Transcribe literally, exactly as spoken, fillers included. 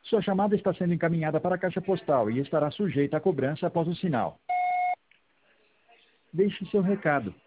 Sua chamada está sendo encaminhada para a caixa postal e estará sujeita à cobrança após o sinal. Deixe seu recado.